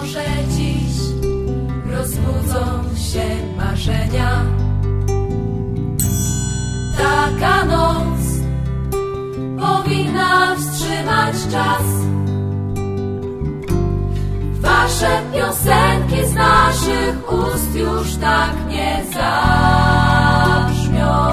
może dziś rozbudzą się marzenia. Taka noc powinna wstrzymać czas. Wasze piosenki z naszych ust już tak nie zabrzmią.